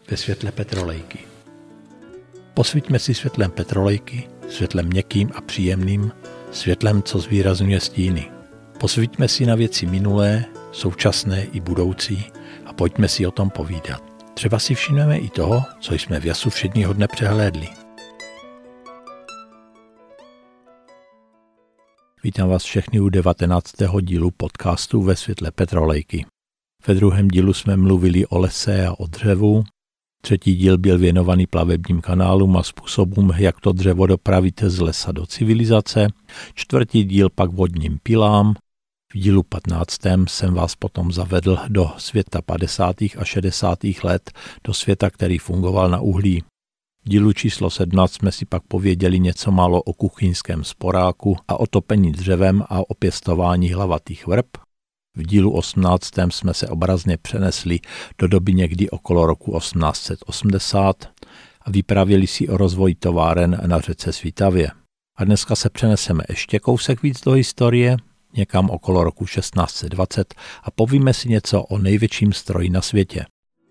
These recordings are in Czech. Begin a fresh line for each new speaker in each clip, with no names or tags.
ve světle petrolejky. Posvíťme si světlem petrolejky, světlem měkkým a příjemným, světlem, co zvýrazňuje stíny. Posvíťme si na věci minulé, současné i budoucí a pojďme si o tom povídat. Třeba si všimneme i toho, co jsme v jasu všedního dne přehlédli. Vítám vás všechny u 19. dílu podcastu ve světle petrolejky. Ve druhém dílu jsme mluvili o lese a o dřevu. Třetí díl byl věnovaný plavebním kanálům a způsobům, jak to dřevo dopravit z lesa do civilizace. Čtvrtý díl pak vodním pilám. V dílu 15. jsem vás potom zavedl do světa 50. a 60. let, do světa, který fungoval na uhlí. V dílu číslo 17 jsme si pak pověděli něco málo o kuchyňském sporáku a o topení dřevem a o pěstování hlavatých vrb. V dílu 18. jsme se obrazně přenesli do doby někdy okolo roku 1880 a vyprávěli si o rozvoji továren na řece Svitavě. A dneska se přeneseme ještě kousek víc do historie, někam okolo roku 1620 a povíme si něco o největším stroji na světě.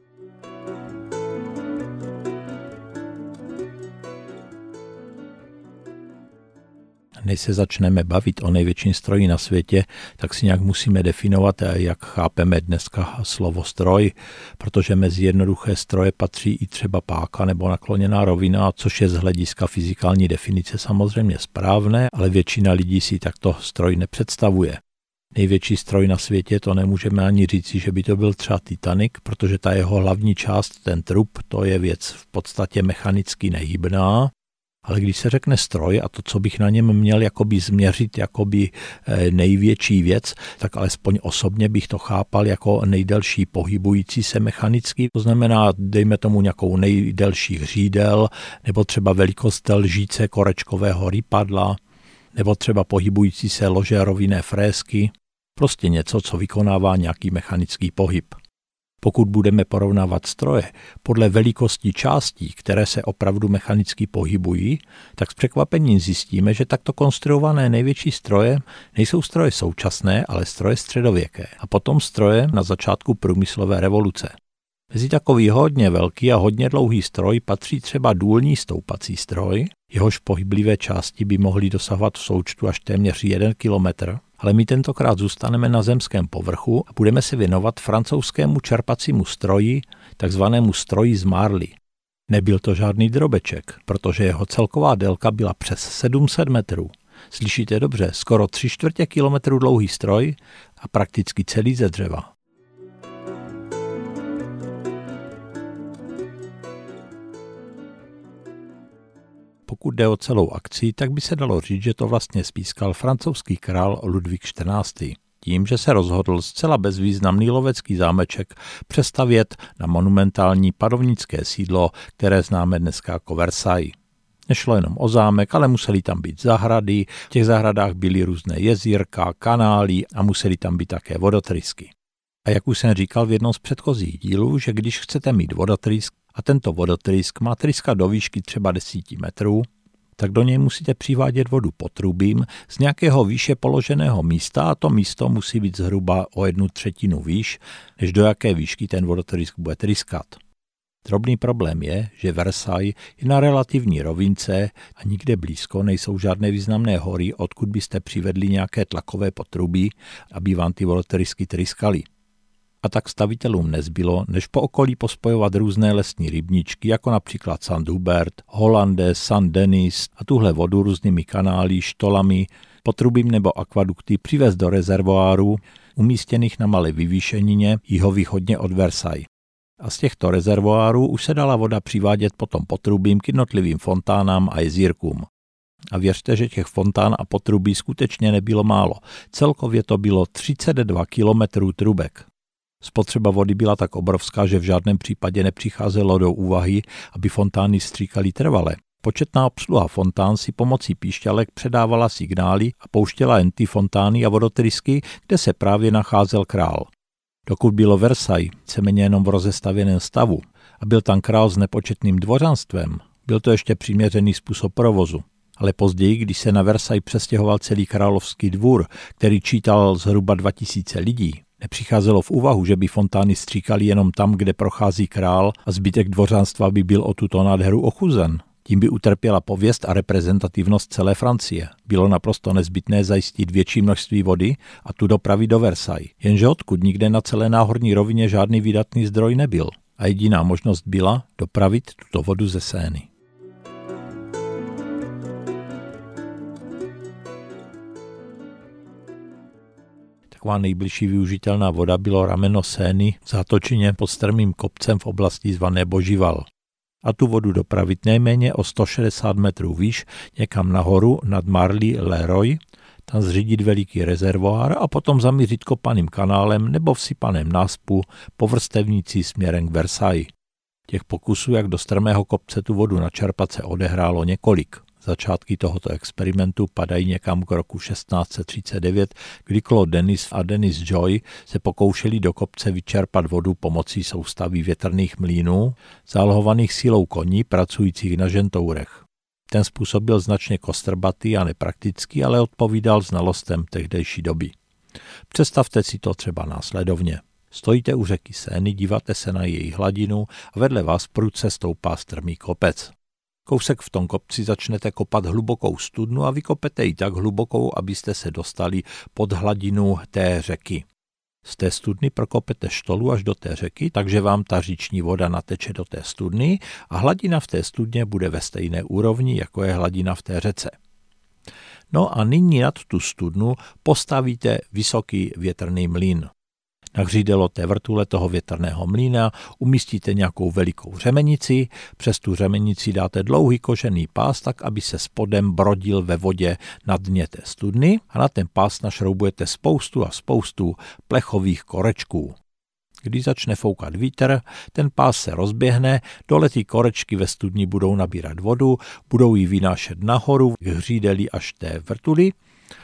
Než se začneme bavit o největším stroji na světě, tak si nějak musíme definovat, jak chápeme dneska slovo stroj, protože mezi jednoduché stroje patří i třeba páka nebo nakloněná rovina, což je z hlediska fyzikální definice samozřejmě správné, ale většina lidí si takto stroj nepředstavuje. Největší stroj na světě, to nemůžeme ani říci, že by to byl třeba Titanic, protože ta jeho hlavní část, ten trup, to je věc v podstatě mechanicky nehybná. Ale když se řekne stroj a to, co bych na něm měl jakoby změřit, jakoby největší věc, tak alespoň osobně bych to chápal jako nejdelší pohybující se mechanicky. To znamená, dejme tomu nějakou nejdelší hřídel, nebo třeba velikost lžíce korečkového rýpadla, nebo třeba pohybující se lože rovinné frézky. Prostě něco, co vykonává nějaký mechanický pohyb. Pokud budeme porovnávat stroje podle velikosti částí, které se opravdu mechanicky pohybují, tak s překvapením zjistíme, že takto konstruované největší stroje nejsou stroje současné, ale stroje středověké a potom stroje na začátku průmyslové revoluce. Mezi takový hodně velký a hodně dlouhý stroj patří třeba důlní stoupací stroj, jehož pohyblivé části by mohly dosahovat v součtu až téměř 1 kilometr, ale my tentokrát zůstaneme na zemském povrchu a budeme se věnovat francouzskému čerpacímu stroji, takzvanému stroji z Marly. Nebyl to žádný drobeček, protože jeho celková délka byla přes 700 metrů. Slyšíte dobře, skoro 3/4 kilometru dlouhý stroj a prakticky celý ze dřeva. Pokud jde o celou akci, tak by se dalo říct, že to vlastně spískal francouzský král Ludvík XIV. Tím, že se rozhodl zcela bezvýznamný lovecký zámeček přestavět na monumentální panovnické sídlo, které známe dneska jako Versailles. Nešlo jenom o zámek, ale museli tam být zahrady, v těch zahradách byly různé jezírka, kanály a museli tam být také vodotrysky. A jak už jsem říkal v jednom z předchozích dílů, že když chcete mít vodotrysk a tento vodotrysk má tryska do výšky třeba 10 metrů, tak do něj musíte přivádět vodu potrubím z nějakého výše položeného místa a to místo musí být zhruba o 1/3 výš, než do jaké výšky ten vodotrysk bude tryskat. Drobný problém je, že Versailles je na relativní rovince a nikde blízko nejsou žádné významné hory, odkud byste přivedli nějaké tlakové potrubí, aby vám ty vodotrysky tryskaly. A tak stavitelům nezbylo, než po okolí pospojovat různé lesní rybničky, jako například St. Hubert, Hollande, St. Denis a tuhle vodu různými kanály, štolami, potrubím nebo akvaduky přivést do rezervoárů, umístěných na malé vyvýšenině jihovýchodně od Versailles. A z těchto rezervoárů už se dala voda přivádět potom potrubím k jednotlivým fontánám a jezírkům. A věřte, že těch fontán a potrubí skutečně nebylo málo. Celkově to bylo 32 kilometrů trubek. Spotřeba vody byla tak obrovská, že v žádném případě nepřicházelo do úvahy, aby fontány stříkaly trvale. Početná obsluha fontán si pomocí píšťalek předávala signály a pouštěla jen ty fontány a vodotrysky, kde se právě nacházel král. Dokud bylo Versailles víceméně jenom v rozestavěném stavu a byl tam král s nepočetným dvořanstvem, byl to ještě přiměřený způsob provozu. Ale později, když se na Versailles přestěhoval celý královský dvůr, který čítal zhruba 2000 lidí, Nepřicházelo v úvahu, že by fontány stříkaly jenom tam, kde prochází král a zbytek dvořanstva by byl o tuto nádheru ochuzen. Tím by utrpěla pověst a reprezentativnost celé Francie. Bylo naprosto nezbytné zajistit větší množství vody a tu dopravit do Versailles. Jenže odkud nikde na celé náhorní rovině žádný vydatný zdroj nebyl. A jediná možnost byla dopravit tuto vodu ze Seiny. Taková nejbližší využitelná voda bylo rameno Seiny v zátočině pod strmým kopcem v oblasti zvané Božival. A tu vodu dopravit nejméně o 160 metrů výš někam nahoru nad Marly-le-Roi, tam zřídit veliký rezervoár a potom zamířit kopaným kanálem nebo vsypaném náspu po vrstevnici směrem k Versailles. Těch pokusů, jak do strmého kopce tu vodu načerpat, se odehrálo několik. Začátky tohoto experimentu padají někam k roku 1639, kdy Claude Denis a Denis Joy se pokoušeli do kopce vyčerpat vodu pomocí soustavy větrných mlýnů, zálohovaných silou koní pracujících na žentourech. Ten způsob byl značně kostrbatý a nepraktický, ale odpovídal znalostem tehdejší doby. Představte si to třeba následovně. Stojíte u řeky Seiny, díváte se na její hladinu a vedle vás prudce stoupá strmý kopec. Kousek v tom kopci začnete kopat hlubokou studnu a vykopete ji tak hlubokou, abyste se dostali pod hladinu té řeky. Z té studny prokopete štolu až do té řeky, takže vám ta říční voda nateče do té studny a hladina v té studně bude ve stejné úrovni, jako je hladina v té řece. No a nyní nad tu studnu postavíte vysoký větrný mlýn. Na hřídelo té vrtule toho větrného mlýna umístíte nějakou velikou řemenici, přes tu řemenici dáte dlouhý kožený pás, tak aby se spodem brodil ve vodě na dně té studny a na ten pás našroubujete spoustu a spoustu plechových korečků. Když začne foukat vítr, ten pás se rozběhne, dole ty korečky ve studni budou nabírat vodu, budou ji vynášet nahoru k hřídeli až té vrtuly.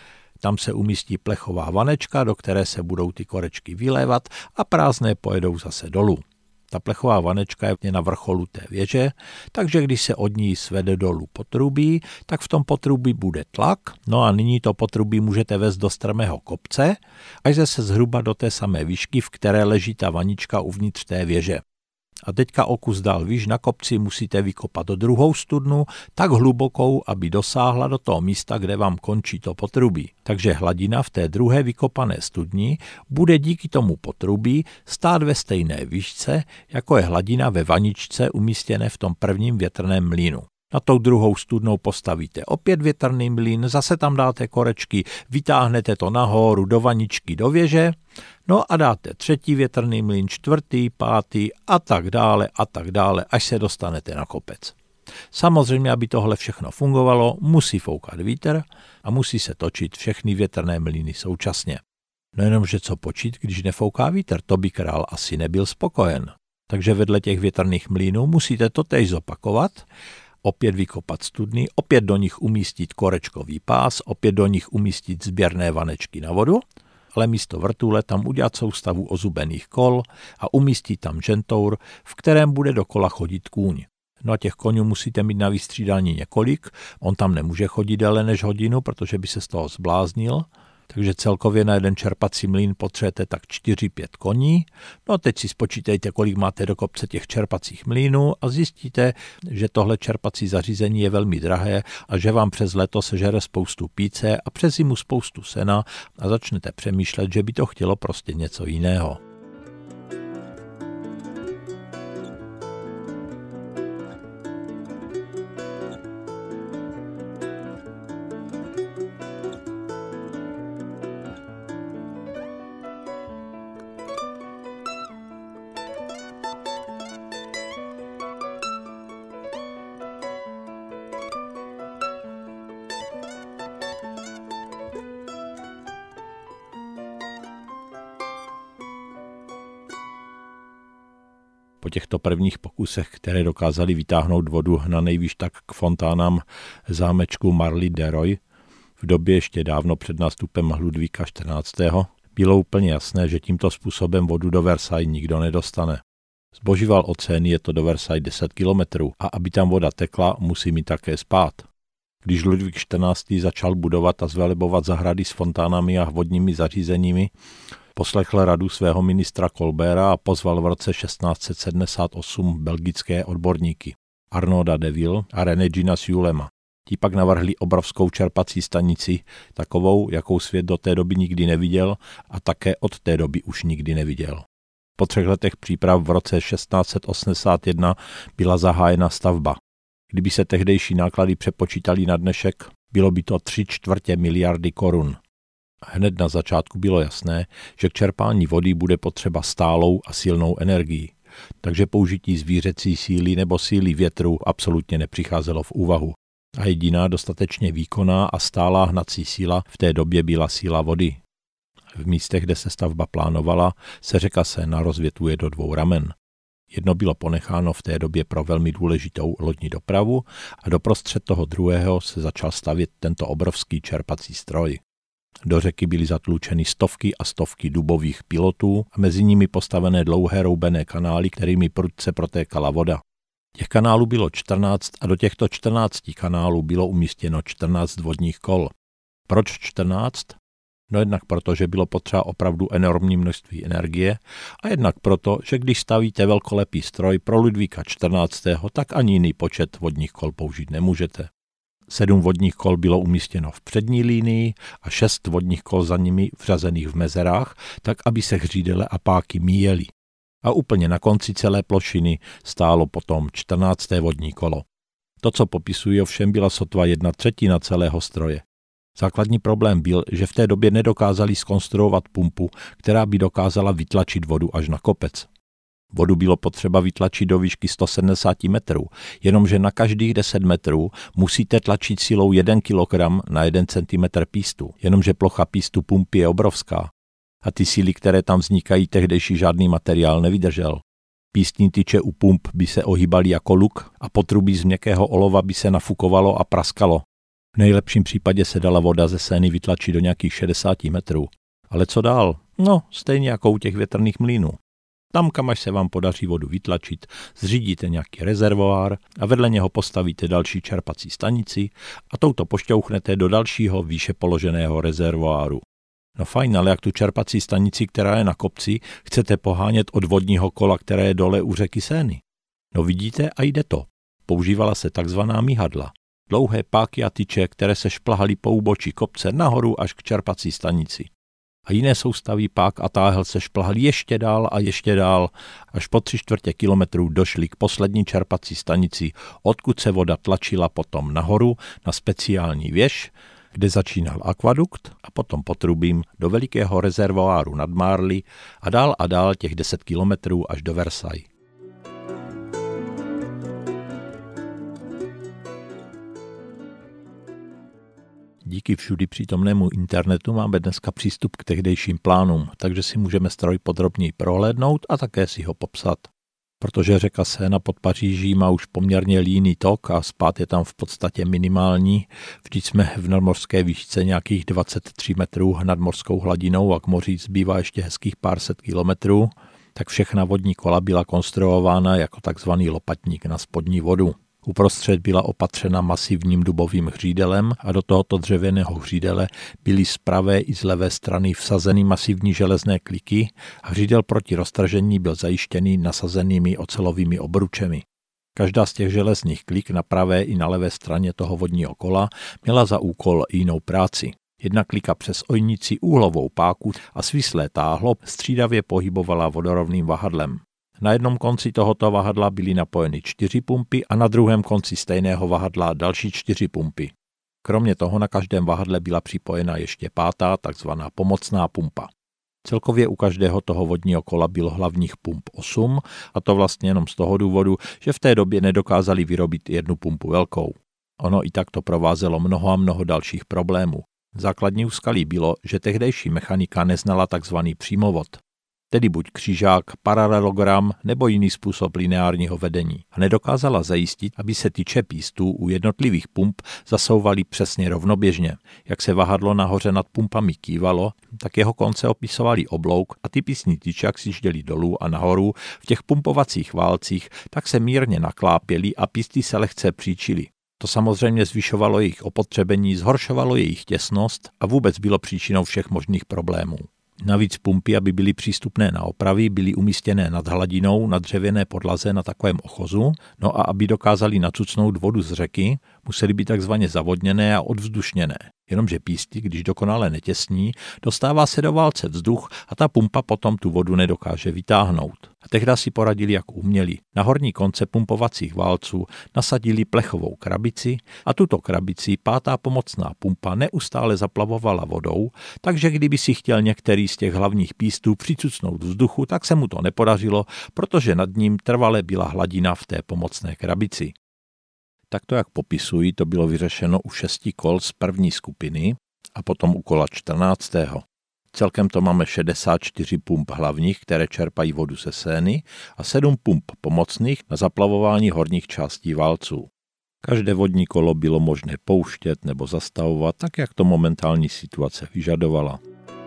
Tam se umístí plechová vanečka, do které se budou ty korečky vylévat a prázdné pojedou zase dolů. Ta plechová vanečka je na vrcholu té věže, takže když se od ní svede dolů potrubí, tak v tom potrubí bude tlak, no a nyní to potrubí můžete vést do strmého kopce, až zase zhruba do té samé výšky, v které leží ta vanička uvnitř té věže. A teďka o kus dál výš na kopci musíte vykopat druhou studnu tak hlubokou, aby dosáhla do toho místa, kde vám končí to potrubí. Takže hladina v té druhé vykopané studni bude díky tomu potrubí stát ve stejné výšce, jako je hladina ve vaničce umístěné v tom prvním větrném mlýnu. Na tou druhou studnou postavíte opět větrný mlýn, zase tam dáte korečky, vytáhnete to nahoru do vaničky do věže, no a dáte třetí větrný mlýn, čtvrtý, pátý a tak dále, až se dostanete na kopec. Samozřejmě, aby tohle všechno fungovalo, musí foukat vítr a musí se točit všechny větrné mlýny současně. No jenomže co počít, když nefouká vítr, to by král asi nebyl spokojen. Takže vedle těch větrných mlýnů musíte to též zopakovat, opět vykopat studny, opět do nich umístit korečkový pás, opět do nich umístit sběrné vanečky na vodu, ale místo vrtule tam udělat soustavu ozubených kol a umístit tam žentour, v kterém bude dokola chodit kůň. No a těch koňů musíte mít na vystřídání několik, on tam nemůže chodit déle než hodinu, protože by se z toho zbláznil, takže celkově na jeden čerpací mlýn potřebujete tak 4-5 koní. No a teď si spočítejte, kolik máte do kopce těch čerpacích mlýnů a zjistíte, že tohle čerpací zařízení je velmi drahé a že vám přes léto sežere spoustu píce a přes zimu spoustu sena a začnete přemýšlet, že by to chtělo prostě něco jiného. Po těchto prvních pokusech, které dokázali vytáhnout vodu na nejvýš tak k fontánám zámečku Marly-le-Roi, v době ještě dávno před nástupem Ludvíka XIV. Bylo úplně jasné, že tímto způsobem vodu do Versailles nikdo nedostane. Z Božival od Seiny je to do Versailles 10 kilometrů a aby tam voda tekla, musí mít také spát. Když Ludvík XIV. Začal budovat a zvelebovat zahrady s fontánami a vodními zařízeními, Poslechl radu svého ministra Colberta a pozval v roce 1678 belgické odborníky Arnauda de Ville a René Gina Sulema. Ti pak navrhli obrovskou čerpací stanici, takovou, jakou svět do té doby nikdy neviděl a také od té doby už nikdy neviděl. Po 3 letech příprav v roce 1681 byla zahájena stavba. Kdyby se tehdejší náklady přepočítali na dnešek, bylo by to 3/4 miliardy korun. Hned na začátku bylo jasné, že k čerpání vody bude potřeba stálou a silnou energii, takže použití zvířecí síly nebo síly větru absolutně nepřicházelo v úvahu. A jediná dostatečně výkonná a stálá hnací síla v té době byla síla vody. V místech, kde se stavba plánovala, se řeka Seina rozvětvuje do 2 ramen. Jedno bylo ponecháno v té době pro velmi důležitou lodní dopravu a doprostřed toho druhého se začal stavět tento obrovský čerpací stroj. Do řeky byly zatlučeny stovky a stovky dubových pilotů a mezi nimi postavené dlouhé roubené kanály, kterými prudce protékala voda. Těch kanálů bylo 14 a do těchto 14 kanálů bylo umístěno 14 vodních kol. Proč 14? No jednak proto, že bylo potřeba opravdu enormní množství energie a jednak proto, že když stavíte velkolepý stroj pro Ludvíka XIV., tak ani jiný počet vodních kol použít nemůžete. 7 vodních kol bylo umístěno v přední línii a 6 vodních kol za nimi vřazených v mezerách, tak aby se hřídele a páky míjely. A úplně na konci celé plošiny stálo potom 14. vodní kolo. To, co popisují, ovšem byla sotva 1/3 celého stroje. Základní problém byl, že v té době nedokázali zkonstruovat pumpu, která by dokázala vytlačit vodu až na kopec. Vodu bylo potřeba vytlačit do výšky 170 metrů, jenomže na každých 10 metrů musíte tlačit silou 1 kg na 1 cm pístu, jenomže plocha pístu pumpy je obrovská. A ty síly, které tam vznikají, tehdejší žádný materiál nevydržel. Pístní tyče u pump by se ohýbaly jako luk a potrubí z měkkého olova by se nafukovalo a praskalo. V nejlepším případě se dala voda ze Seiny vytlačit do nějakých 60 metrů. Ale co dál? No, stejně jako u těch větrných mlýnů. Tam, kam až se vám podaří vodu vytlačit, zřídíte nějaký rezervoár a vedle něho postavíte další čerpací stanici a touto pošťouchnete do dalšího výše položeného rezervoáru. No fajn, ale jak tu čerpací stanici, která je na kopci, chcete pohánět od vodního kola, které je dole u řeky Seiny? No vidíte a jde to. Používala se takzvaná mihadla. Dlouhé páky a tyče, které se šplahaly po úbočí kopce nahoru až k čerpací stanici. A jiné soustavy pák a táhel se šplahaly ještě dál, až po 3/4 kilometru došli k poslední čerpací stanici, odkud se voda tlačila potom nahoru na speciální věž, kde začínal akvadukt a potom potrubím do velikého rezervoáru nad Marly a dál těch 10 kilometrů až do Versailles. Díky všudy přítomnému internetu máme dneska přístup k tehdejším plánům, takže si můžeme stroj podrobněji prohlédnout a také si ho popsat. Protože řeka Seina pod Paříží má už poměrně líný tok a spád je tam v podstatě minimální, vždyť jsme v nadmořské výšce nějakých 23 metrů nad mořskou hladinou a k moři zbývá ještě hezkých pár set kilometrů, tak všechna vodní kola byla konstruována jako takzvaný lopatník na spodní vodu. Uprostřed byla opatřena masivním dubovým hřídelem a do tohoto dřevěného hřídele byly z pravé i z levé strany vsazeny masivní železné kliky a hřídel proti roztržení byl zajištěný nasazenými ocelovými obručemi. Každá z těch železných klik na pravé i na levé straně toho vodního kola měla za úkol jinou práci. Jedna klika přes ojnici úhlovou páku a svislé táhlo střídavě pohybovala vodorovným vahadlem. Na jednom konci tohoto vahadla byly napojeny 4 pumpy a na druhém konci stejného vahadla další 4 pumpy. Kromě toho na každém vahadle byla připojena ještě 5., takzvaná pomocná pumpa. Celkově u každého toho vodního kola bylo hlavních pump 8, a to vlastně jenom z toho důvodu, že v té době nedokázali vyrobit jednu pumpu velkou. Ono i tak to provázelo mnoho a mnoho dalších problémů. Základní úskalí bylo, že tehdejší mechanika neznala takzvaný přímovod, tedy buď křižák, paralelogram nebo jiný způsob lineárního vedení, a nedokázala zajistit, aby se tyče pístů u jednotlivých pump zasouvaly přesně rovnoběžně. Jak se vahadlo nahoře nad pumpami kývalo, tak jeho konce opisovaly oblouk a ty písní tyče, jak si žděli dolů a nahoru v těch pumpovacích válcích, tak se mírně naklápěly a písty se lehce příčily. To samozřejmě zvyšovalo jejich opotřebení, zhoršovalo jejich těsnost a vůbec bylo příčinou všech možných problémů. Navíc pumpy, aby byly přístupné na opravy, byly umístěné nad hladinou na dřevěné podlaze na takovém ochozu, no a aby dokázali nacucnout vodu z řeky, musely být takzvaně zavodněné a odvzdušněné. Jenomže písty, když dokonale netěsní, dostává se do válce vzduch a ta pumpa potom tu vodu nedokáže vytáhnout. A tehdy si poradili, jak uměli. Na horní konce pumpovacích válců nasadili plechovou krabici a tuto krabici pátá pomocná pumpa neustále zaplavovala vodou, takže kdyby si chtěl některý z těch hlavních pístů přicucnout vzduchu, tak se mu to nepodařilo, protože nad ním trvale byla hladina v té pomocné krabici. Takto, jak popisují, to bylo vyřešeno u 6 kol z první skupiny a potom u kola 14. Celkem to máme 64 pump hlavních, které čerpají vodu ze Seiny a 7 pump pomocných na zaplavování horních částí válců. Každé vodní kolo bylo možné pouštět nebo zastavovat, tak jak to momentální situace vyžadovala.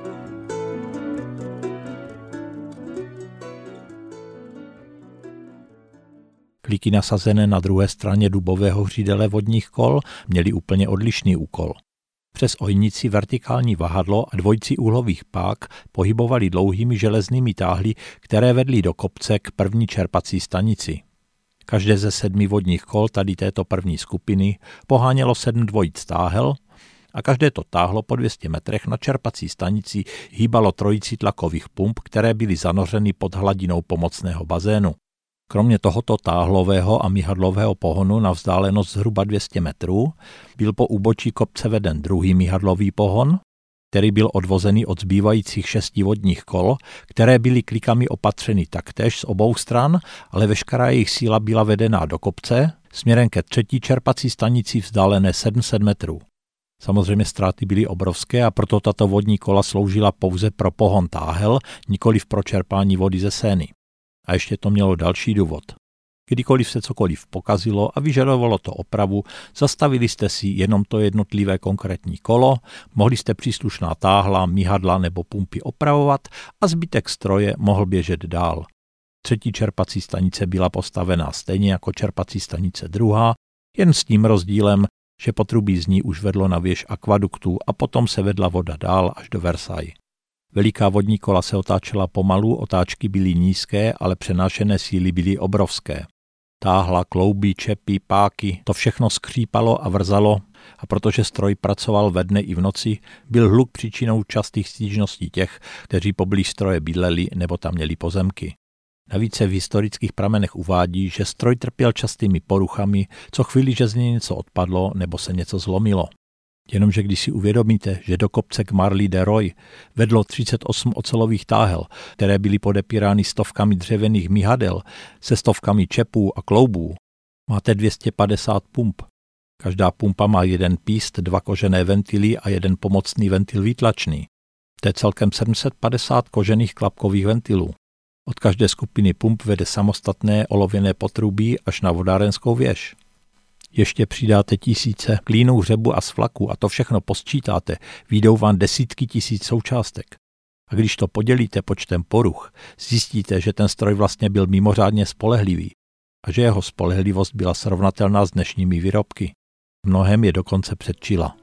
Klíky nasazené na druhé straně dubového hřídele vodních kol měly úplně odlišný úkol. Přes ojnici vertikální vahadlo a dvojici úhlových pák pohybovali dlouhými železnými táhly, které vedly do kopce k první čerpací stanici. Každé ze 7 vodních kol tady této první skupiny pohánělo 7 dvojic táhel a každé to táhlo po 200 metrech na čerpací stanici hýbalo trojici tlakových pump, které byly zanořeny pod hladinou pomocného bazénu. Kromě tohoto táhlového a mihadlového pohonu na vzdálenost zhruba 200 metrů byl po úbočí kopce veden druhý mihadlový pohon, který byl odvozený od zbývajících 6 vodních kol, které byly klikami opatřeny taktéž z obou stran, ale veškerá jejich síla byla vedená do kopce směrem ke třetí čerpací stanici vzdálené 700 metrů. Samozřejmě ztráty byly obrovské a proto tato vodní kola sloužila pouze pro pohon táhel, nikoliv pro čerpání vody ze Seiny. A ještě to mělo další důvod. Kdykoliv se cokoliv pokazilo a vyžadovalo to opravu, zastavili jste si jenom to jednotlivé konkrétní kolo, mohli jste příslušná táhla, mihadla nebo pumpy opravovat a zbytek stroje mohl běžet dál. Třetí čerpací stanice byla postavená stejně jako čerpací stanice druhá, jen s tím rozdílem, že potrubí z ní už vedlo na věž akvaduktů a potom se vedla voda dál až do Versailles. Veliká vodní kola se otáčela pomalu, otáčky byly nízké, ale přenášené síly byly obrovské. Táhla, klouby, čepy, páky, to všechno skřípalo a vrzalo a protože stroj pracoval ve dne i v noci, byl hluk příčinou častých stížností těch, kteří poblíž stroje bydleli nebo tam měli pozemky. Navíc se v historických pramenech uvádí, že stroj trpěl častými poruchami, co chvíli, že z něj něco odpadlo nebo se něco zlomilo. Jenomže když si uvědomíte, že do kopce k Marly de Roy vedlo 38 ocelových táhel, které byly podepírány stovkami dřevěných mihadel se stovkami čepů a kloubů, máte 250 pump. Každá pumpa má jeden píst, 2 kožené ventily a jeden pomocný ventil výtlačný. To je celkem 750 kožených klapkových ventilů. Od každé skupiny pump vede samostatné olověné potrubí až na vodárenskou věž. Ještě přidáte tisíce klínů, hřebu a svlaku a to všechno posčítáte, vyjdou vám desítky tisíc součástek. A když to podělíte počtem poruch, zjistíte, že ten stroj vlastně byl mimořádně spolehlivý a že jeho spolehlivost byla srovnatelná s dnešními výrobky. V mnohém je dokonce předčila.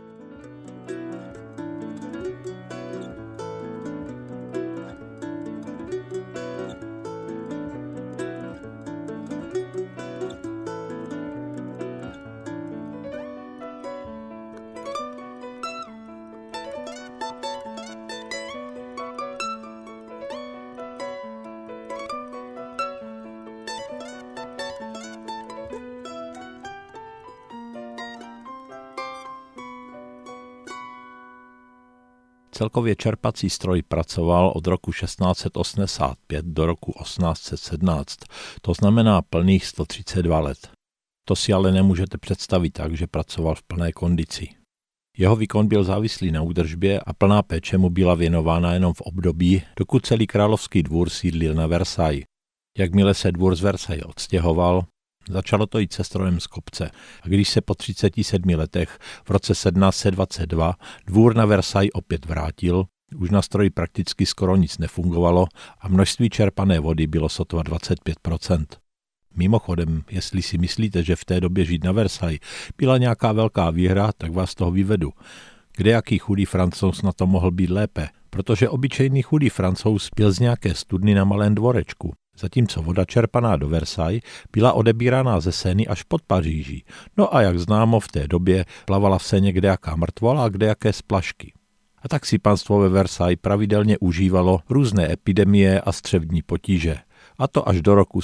Celkově čerpací stroj pracoval od roku 1685 do roku 1817, to znamená plných 132 let. To si ale nemůžete představit tak, že pracoval v plné kondici. Jeho výkon byl závislý na údržbě a plná péče mu byla věnována jenom v období, dokud celý královský dvůr sídlil na Versailles. Jakmile se dvůr z Versailles odstěhoval, začalo to jít se strojem z kopce a když se po 37 letech v roce 1722 dvůr na Versailles opět vrátil, už na stroji prakticky skoro nic nefungovalo a množství čerpané vody bylo sotva 25%. Mimochodem, jestli si myslíte, že v té době žít na Versailles byla nějaká velká výhra, tak vás z toho vyvedu. Kdejaký chudý Francouz na to mohl být lépe? protože obyčejný chudý Francouz pil z nějaké studny na malém dvorečku, zatímco voda čerpaná do Versailles byla odebíraná ze Seiny až pod Paříží. No a jak známo, v té době plavala v Seině kdejaká mrtvola a kdejaké splašky. A tak si panstvo ve Versailles pravidelně užívalo různé epidemie a střevní potíže. A to až do roku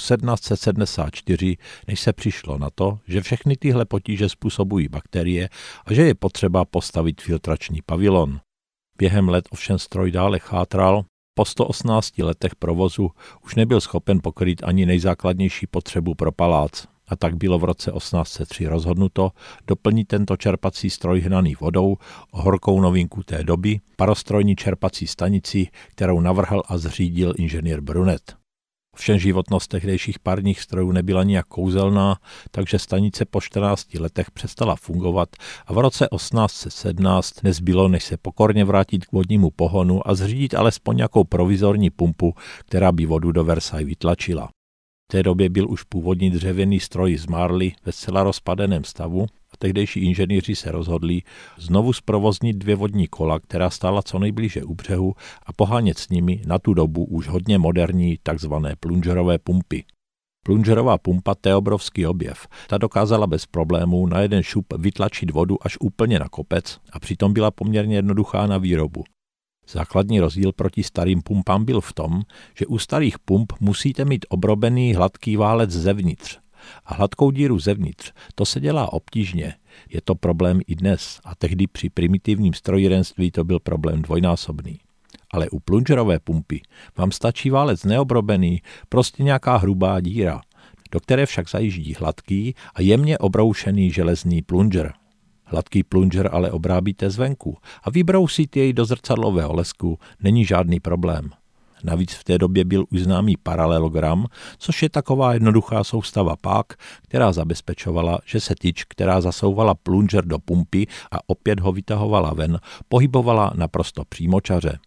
1774, než se přišlo na to, že všechny tyhle potíže způsobují bakterie a že je potřeba postavit filtrační pavilon. Během let ovšem stroj dále chátral, po 118 letech provozu už nebyl schopen pokrýt ani nejzákladnější potřebu pro palác. A tak bylo v roce 1803 rozhodnuto doplnit tento čerpací stroj hnaný vodou o horkou novinku té doby, parostrojní čerpací stanici, kterou navrhl a zřídil inženýr Brunet. Ovšem životnost tehdejších parních strojů nebyla nijak kouzelná, takže stanice po 14 letech přestala fungovat a v roce 1817 nezbylo, než se pokorně vrátit k vodnímu pohonu a zřídit alespoň nějakou provizorní pumpu, která by vodu do Versailles vytlačila. V té době byl už původní dřevěný stroj z Marly ve zcela rozpadeném stavu a tehdejší inženýři se rozhodli znovu zprovoznit 2 vodní kola, která stála co nejblíže u břehu a pohánět s nimi na tu dobu už hodně moderní takzvané plungerové pumpy. Plungerová pumpa, to je obrovský objev. Ta dokázala bez problémů na jeden šup vytlačit vodu až úplně na kopec a přitom byla poměrně jednoduchá na výrobu. Základní rozdíl proti starým pumpám byl v tom, že u starých pump musíte mít obrobený hladký válec zevnitř. A hladkou díru zevnitř, to se dělá obtížně. Je to problém i dnes a tehdy při primitivním strojírenství to byl problém dvojnásobný. Ale u plungerové pumpy vám stačí válec neobrobený, prostě nějaká hrubá díra, do které však zajíždí hladký a jemně obroušený železný plunger. Hladký plunger ale obrábíte zvenku a vybrousit jej do zrcadlového lesku není žádný problém. Navíc v té době byl už známý paralelogram, což je taková jednoduchá soustava pák, která zabezpečovala, že se tyč, která zasouvala plunger do pumpy a opět ho vytahovala ven, pohybovala naprosto přímočaře.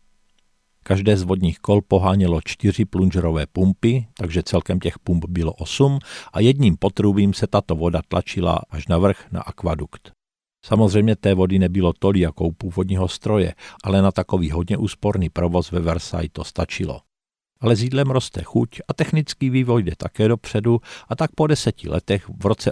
Každé z vodních kol pohánělo 4 plungerové pumpy, takže celkem těch pump bylo 8 a jedním potrubím se tato voda tlačila až na vrch na akvadukt. Samozřejmě té vody nebylo tolik jako u původního stroje, ale na takový hodně úsporný provoz ve Versailles to stačilo. Ale s jídlem roste chuť a technický vývoj jde také dopředu a tak po 10 letech v roce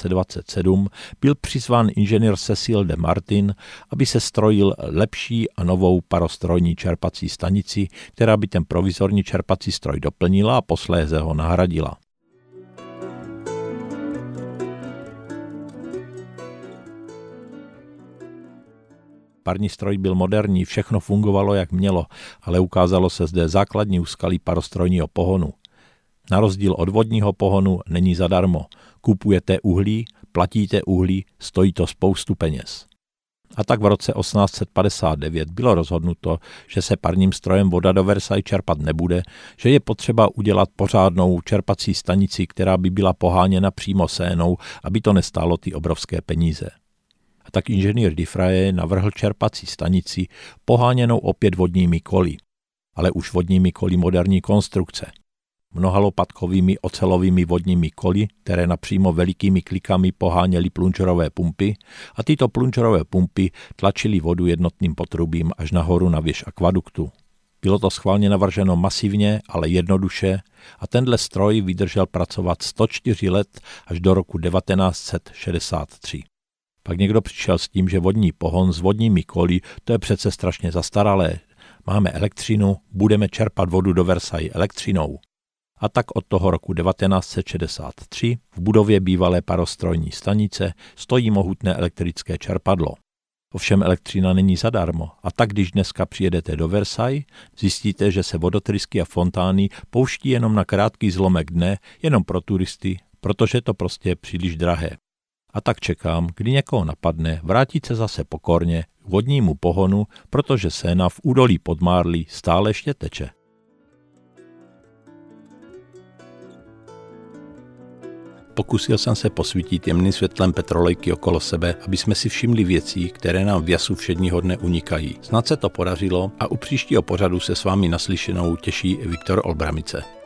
1827 byl přizván inženýr Cecil de Martin, aby se strojil lepší a novou parostrojní čerpací stanici, která by ten provizorní čerpací stroj doplnila a posléze ho nahradila. Parní stroj byl moderní, všechno fungovalo jak mělo, ale ukázalo se zde základní úskalí parostrojního pohonu. Na rozdíl od vodního pohonu není zadarmo. Kupujete uhlí, platíte uhlí, stojí to spoustu peněz. A tak v roce 1859 bylo rozhodnuto, že se parním strojem voda do Versailles čerpat nebude, že je potřeba udělat pořádnou čerpací stanici, která by byla poháněna přímo Seinou, aby to nestálo ty obrovské peníze. A tak inženýr Dufraye navrhl čerpací stanici poháněnou opět vodními koly, ale už vodními koly moderní konstrukce. Mnohalopatkovými ocelovými vodními koly, které napřímo velikými klikami poháněly plungerové pumpy a tyto plungerové pumpy tlačily vodu jednotným potrubím až nahoru na věž akvaduktu. Bylo to schválně navrženo masivně, ale jednoduše a tenhle stroj vydržel pracovat 104 let až do roku 1963. Pak někdo přišel s tím, že vodní pohon s vodními koly, to je přece strašně zastaralé. Máme elektřinu, budeme čerpat vodu do Versailles elektřinou. A tak od toho roku 1963 v budově bývalé parostrojní stanice stojí mohutné elektrické čerpadlo. Ovšem elektřina není zadarmo a tak když dneska přijedete do Versailles, zjistíte, že se vodotrysky a fontány pouští jenom na krátký zlomek dne, jenom pro turisty, protože to prostě je příliš drahé. A tak čekám, kdy někoho napadne vrátit se zase pokorně k vodnímu pohonu, protože Seina v údolí pod Marly stále ještě teče. Pokusil jsem se posvítit jemným světlem petrolejky okolo sebe, aby jsme si všimli věcí, které nám v jasu všedního dne unikají. Snad se to podařilo a u příštího pořadu se s vámi naslyšenou těší Viktor Olbramice.